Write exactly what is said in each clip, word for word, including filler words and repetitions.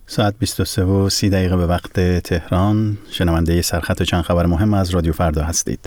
ساعت بیست و سه و سی دقیقه به وقت تهران. شنونده سرخط چند خبر مهم از رادیو فردا هستید.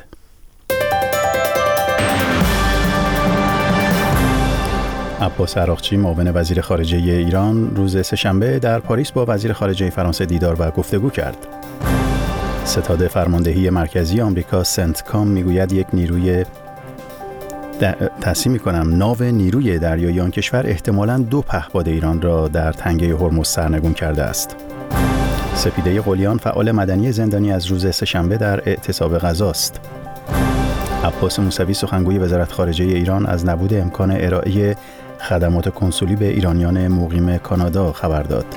عباس عراقچی معاون وزیر خارجه ایران روز سه‌شنبه در پاریس با وزیر خارجه فرانسه دیدار و گفتگو کرد. ستاد فرماندهی مرکزی آمریکا سنتکام میگوید یک نیروی تصحیح می‌کنم ناو نیروی دریایی آن کشور احتمالاً دو پهپاد ایران را در تنگه هرمز سرنگون کرده است. سپیده قلیان فعال مدنی زندانی از روز سه‌شنبه در اعتصاب غزه است. عباس موسوی سخنگوی وزارت خارجه ایران از نبود امکان ارائه خدمات کنسولی به ایرانیان مقیم کانادا خبر داد.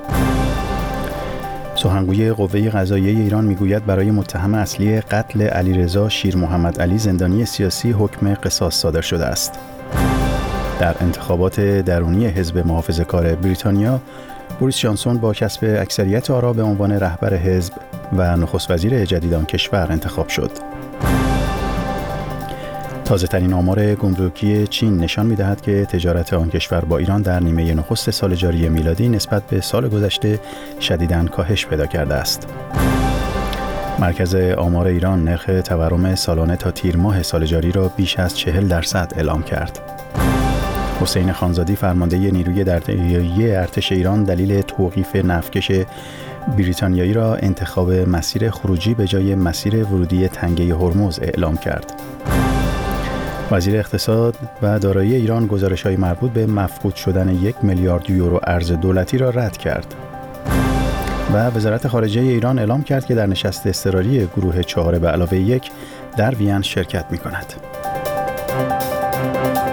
سخنگوی قوه قضاییه ایران میگوید برای متهم اصلی قتل علیرضا شیر محمد علی زندانی سیاسی حکم قصاص صادر شده است. در انتخابات درونی حزب محافظه‌کار بریتانیا، بوریس جانسون با کسب اکثریت آرا به عنوان رهبر حزب و نخست وزیر جدید آن کشور انتخاب شد. تازه‌ترین آمار گمرکی چین نشان می‌دهد که تجارت آن کشور با ایران در نیمه نخست سال جاری میلادی نسبت به سال گذشته شدیداً کاهش پیدا کرده است. مرکز آمار ایران نرخ تورم سالانه تا تیر ماه سال جاری را بیش از چهل درصد اعلام کرد. حسین خانزادی فرمانده نیروی دریایی ارتش ایران دلیل توقیف نفتکش بریتانیایی را انتخاب مسیر خروجی به جای مسیر ورودی تنگه هرمز اعلام کرد. وزیر اقتصاد و دارایی ایران گزارش‌های مربوط به مفقود شدن یک میلیارد یورو ارز دولتی را رد کرد. و وزارت خارجه ایران اعلام کرد که در نشست اضطراری گروه چهار به علاوه یک در وین شرکت می‌کند.